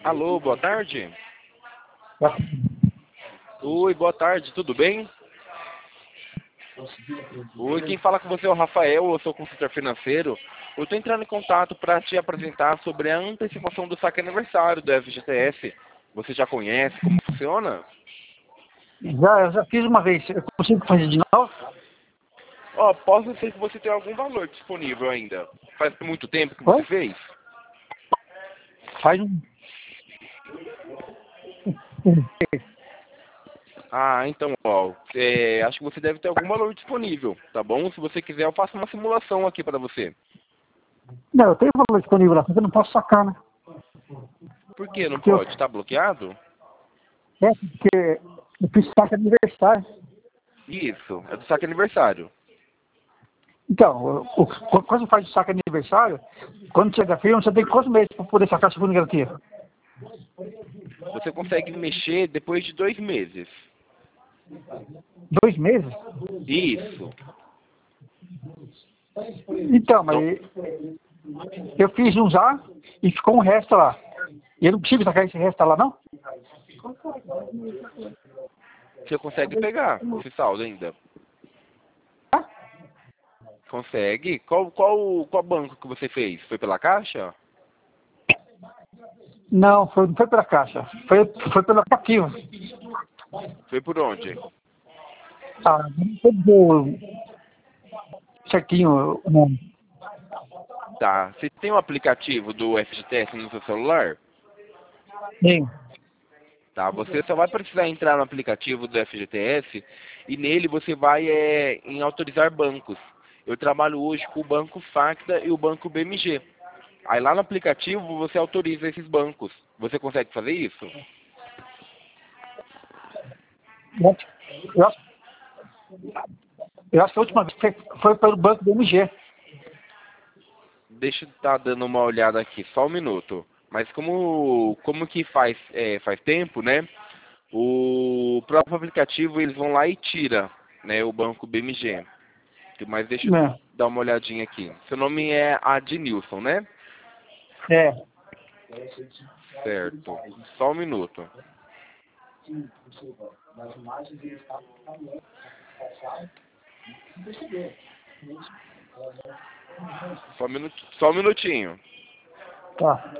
Alô, boa tarde. Oi, boa tarde, tudo bem? Oi, quem fala com você é o Rafael, eu sou consultor financeiro. Eu estou entrando em contato para te apresentar sobre a antecipação do saque aniversário do FGTS. Você já conhece como funciona? Eu já fiz uma vez. Eu consigo fazer de novo? Ó, posso ser que você tenha algum valor disponível ainda. Faz muito tempo que você Oi? fez? Faz um. Ah, então, ó, acho que você deve ter algum valor disponível, tá bom? Se você quiser, eu faço uma simulação aqui para você. Não, eu tenho valor disponível lá, porque eu não posso sacar, né? Por que não Porque pode? Tá bloqueado? porque eu fiz saque aniversário. Isso, é do saque aniversário. Então, quando você faz o saque aniversário, quando chega a firma, você tem quantos meses para poder sacar a segunda garantia? Você consegue mexer depois de 2 meses. 2 meses? Isso. Então, Então, mas eu fiz um já e ficou um resto lá. E eu não consigo sacar esse resto lá, não? você consegue pegar esse saldo ainda. Ah? Consegue? Qual banco que você fez? Foi pela Caixa? Não, não foi pela caixa. Foi pelo aplicativo. Foi por onde? Ah, não sei dizer certinho o nome. Tá. Você tem um aplicativo do FGTS no seu celular? Sim. Tá. Você só vai precisar entrar no aplicativo do FGTS e nele você vai em autorizar bancos. Eu trabalho hoje com o Banco Facta e o Banco BMG. Aí lá no aplicativo você autoriza esses bancos. Você consegue fazer isso? Eu acho, eu acho que a última vez foi pelo banco do MG. Deixa eu estar dando uma olhada aqui, só um minuto. Mas como que faz tempo, né? O próprio aplicativo eles vão lá e tira, né, o banco BMG. Mas deixa eu Né? dar uma olhadinha aqui. Seu nome é Adnilson, né? É. Certo. Só um minuto. Só um minutinho. Tá.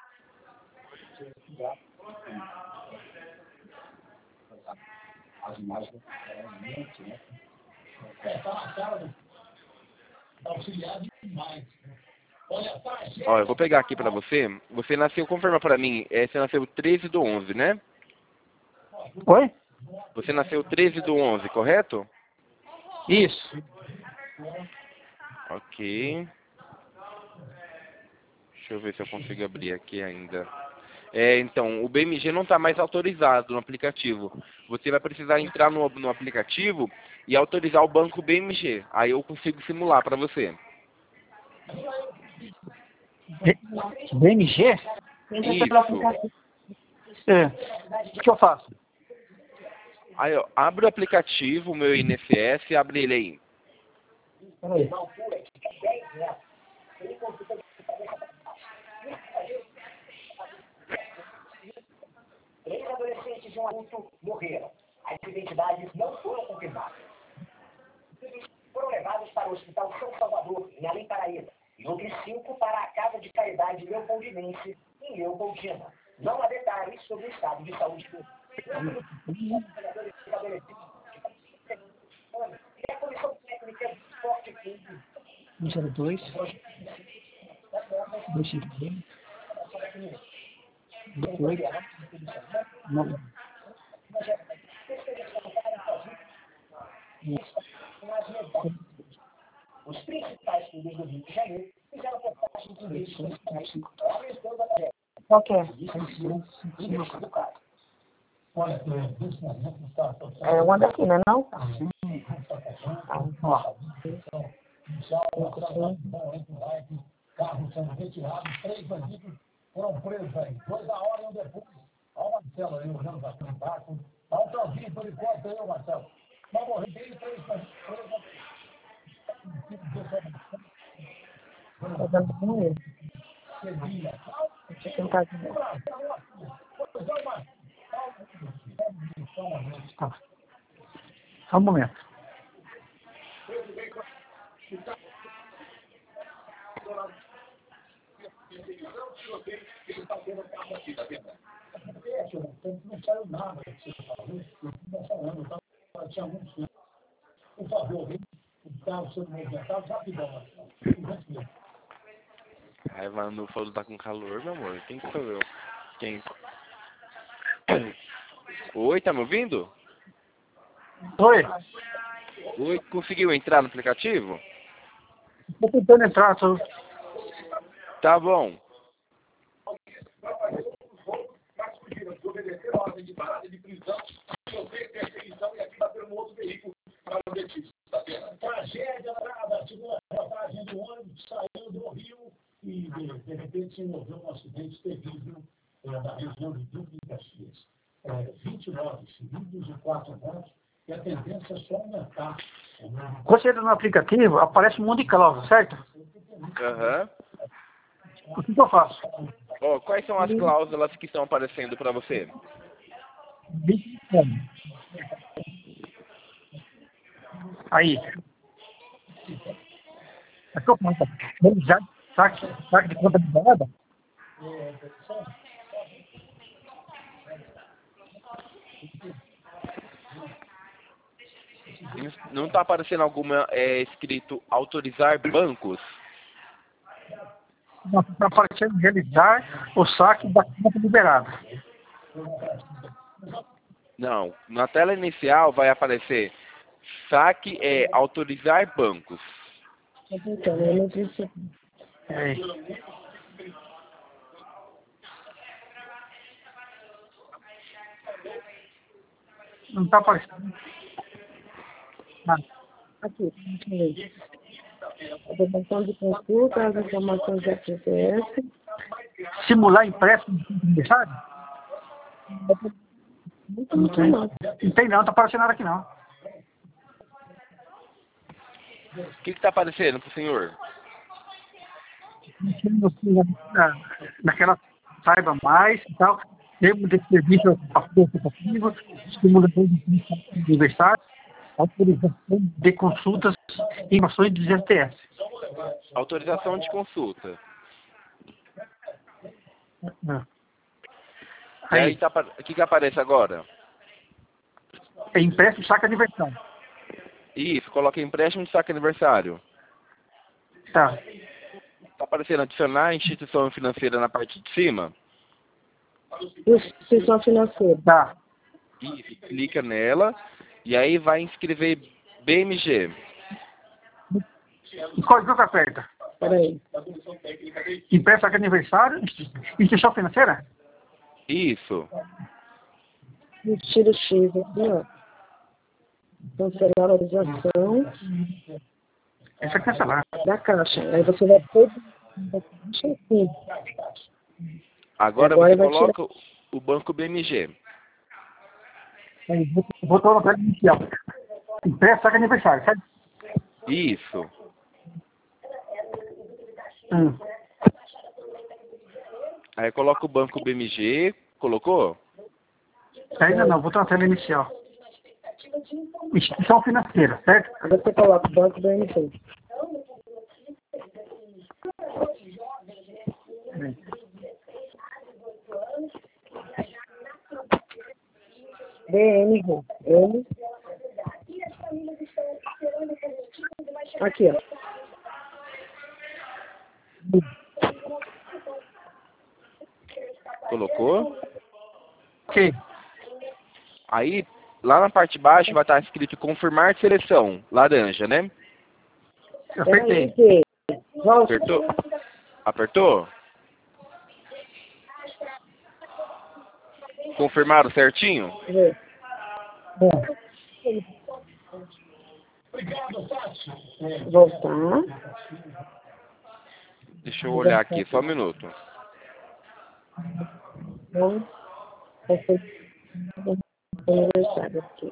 Ó, eu vou pegar aqui pra você. Você nasceu, confirma pra mim, você nasceu 13/11, né? Oi? Você nasceu 13/11, correto? Isso. Ok. Deixa eu ver se eu consigo abrir aqui ainda. Então, o BMG não está mais autorizado no aplicativo. Você vai precisar entrar no aplicativo e autorizar o banco BMG. Aí eu consigo simular para você. BMG? Isso. É. O que eu faço? Aí, ó, abre o aplicativo, o meu INSS, abre ele aí. Peraí. Três adolescentes e um adulto morreram. As identidades não foram confirmadas. Foram levados para o Hospital São Salvador, em Além Paraíba, e outros 5 para a Casa de Caridade Leopoldinense, em Leopoldina. Não há detalhes sobre o estado de saúde do e a Comissão Técnica de Esporte Clube 102, 252, 28, 9. os principais clubes do Rio de Janeiro fizeram reportagens em redes sociais. Qual que é? É uma daqui, né, não? Ó. Carros sendo retirados, 3 bandidos foram presos aí. 2 a hora e um depois. Olha o Marcelo aí, olhando para o barco. Olha o Calvinho por enquanto aí, Marcelo. Vai morrer bem 3 bandidos presos. Tá dando dinheiro. Deixa eu tentar de novo. Tá. Só um momento. Não saiu nada que você falou. Não falando, tinha muito. Por favor, o carro sendo movimentado rapidão. Ai, mano, o Fausto tá com calor, meu amor. Quem que sou eu? Quem? Oi, tá me ouvindo? Oi. Oi, conseguiu entrar no aplicativo? Estou tentando entrar. Tá bom. Tragédia da segunda reportagem do ônibus saiu do Rio e de repente se envolveu um acidente terrível da região de Duque e Caxias. 29 feridos e 4 mortos e a tendência é só aumentar. Quando você entra no aplicativo, aparece um monte de cláusulas, certo? Aham. O que eu faço? Ó, quais são as cláusulas que estão aparecendo pra você? Aí. Aqui eu faço. Realizar saque de conta liberada. Não tá aparecendo alguma escrito autorizar bancos? Está aparecendo realizar o saque da conta liberada. Não. Na tela inicial vai aparecer saque autorizar bancos. Então, eu não disse. Aí. Não está aparecendo. Aqui, deixa eu ver. A devolução de consulta, as informações da FGTS. Simular empréstimo de aniversário? Não tem. Não tem não, está aparecendo nada aqui não. O que está aparecendo pro senhor? Naquela saiba mais e tal, termo de serviço aplicativo, estimulação de aniversário, autorização de consultas e informações do GTS. Autorização de consulta. E aí, o que aparece agora? É empréstimo de saque aniversário. Isso, coloca empréstimo de saque aniversário. Tá. Tá aparecendo adicionar instituição financeira na parte de cima? Instituição financeira. Tá. Isso, clica nela e aí vai inscrever BMG. E qual que aperta? Peraí. Empréstimo de saque aniversário, instituição financeira? Isso. Tira o X aqui, ó. Cancelar a autorização Essa é cancelar. da Caixa. Aí você vai ter da Caixa aqui. Agora você coloca o banco BMG. Aí, botou na tela inicial. Empréstimo de saque aniversário, certo? Isso. Aí coloca o banco BMG. Colocou? Ainda não, botou na tela inicial. Instituição financeira, certo? Você coloca o banco do MC. DNG. N. Aqui, ó. Colocou? Ok. Aí, lá na parte de baixo vai estar escrito confirmar seleção. Laranja, né? Apertei. Peraí, volta. Apertou? Apertou? Confirmaram certinho? Vê. Voltar. Deixa eu olhar aqui, só um minuto. Então, aniversário aqui.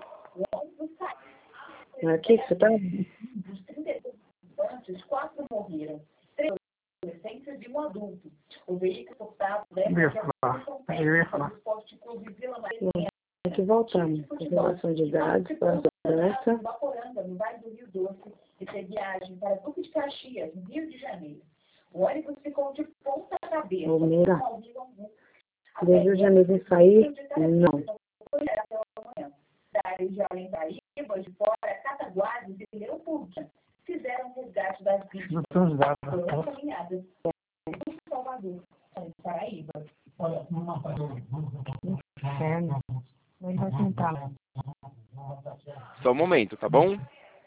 Aqui que você tá? Dos 32 participantes, 4 morreram. 3 adolescentes e um adulto. O veículo portado Eu ia falar. do posto Cruz Vila Maria que voltar. Revelação de dados para a segurança. Baporanga, no Vale do Rio Doce, e fez viagem para Duque de Caxias, no Rio de Janeiro. O ônibus ficou de ponta cabeça. Palmeira. Do Rio de Janeiro em sair? Não. Da área de Além Paraíba, de Fora, Cataguases e Leopoldina fizeram o resgate das vítimas. Foram encaminhadas em Salvador, Além Paraíba. Olha, uma Inferno. Ele vai tentar. Só um momento, tá bom?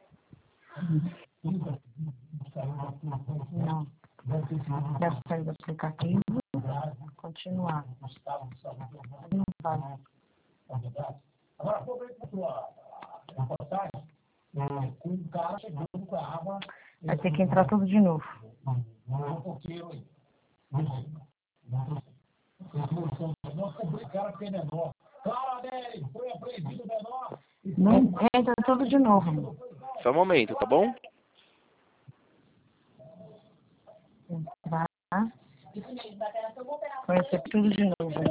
Não. Deve sair do aplicativo. Continuar. Não vai. Agora, aproveita a sua reportagem com um cara chegando com a arma. Vai ter que entrar tudo de novo. Não, porque não cobrir cara porque é menor. Claro, Adélio, foi apreendido menor. Não entra tudo de novo. Só um momento, tá bom? Entrar. Vai ser tudo de novo.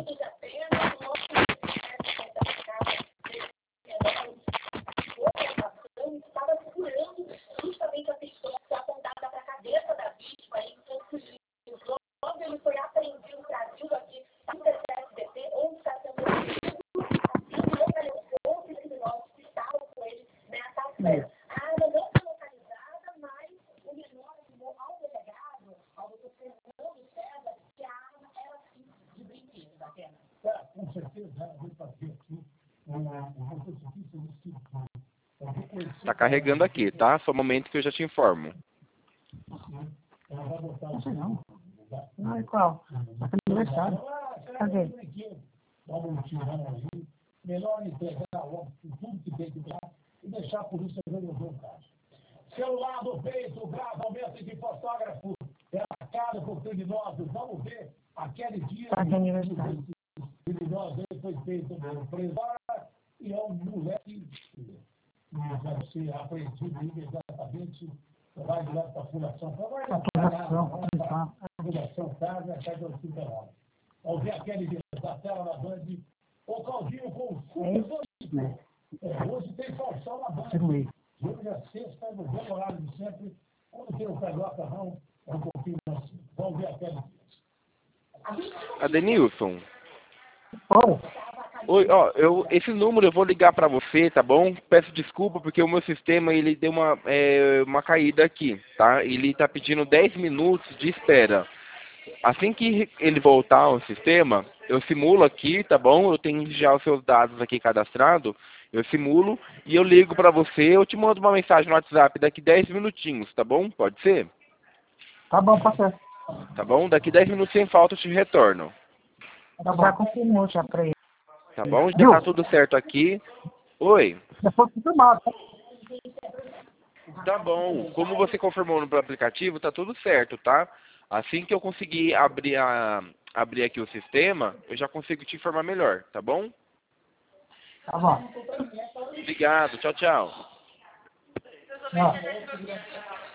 Estava segurando justamente a pistola apontada para a cabeça da vítima e logo ele foi apreendido, trazido aqui para o TCSDT, onde está sendo localizou os criminosos que estavam com ele nessa ação. A arma não foi localizada, mas o menor afirmou ao delegado, ao doutor Fernando César, que a arma era sim de brinquedo da pena. Com certeza, eu vou fazer aqui Tá carregando aqui, tá? Só um momento que eu já te informo. Não. Não é qual? Tá no aniversário. Cadê? Melhor entregar logo tudo que tem que dar e deixar a polícia resolver o caso. Celular no peito, grava aumento de fotógrafo, é marcado por criminosos. Vamos ver aquele dia. Tá de aniversário. Criminoso aí foi feito preso e é um moleque que vai ser apreendido imediatamente. Vai direto para a apuração. Apuração casa até do hospital. Ao ver aquele da tela da Band, o Claudinho com o super. Hoje tem falsão na Band. Hoje é sexta, no bom horário de sempre. Quando tem o Carioca, não, é um pouquinho mais. Vamos ver aquele. Adenilson. Oi, ó, esse número eu vou ligar pra você, tá bom? Peço desculpa porque o meu sistema ele deu uma caída aqui, tá? Ele tá pedindo 10 minutos de espera. Assim que ele voltar ao sistema, eu simulo aqui, tá bom? Eu tenho já os seus dados aqui cadastrados, eu simulo e eu ligo pra você, eu te mando uma mensagem no WhatsApp daqui 10 minutinhos, tá bom? Pode ser? Tá bom, pode ser. Tá bom? Daqui 10 minutos sem falta eu te retorno. Já confirmou já pra ele. Tá bom? Já tá tudo certo aqui. Oi. Já foi confirmado. Tá bom. Como você confirmou no aplicativo, tá tudo certo, tá? Assim que eu conseguir abrir aqui o sistema, eu já consigo te informar melhor, tá bom? Tá bom. Obrigado. Tchau, tchau. Não.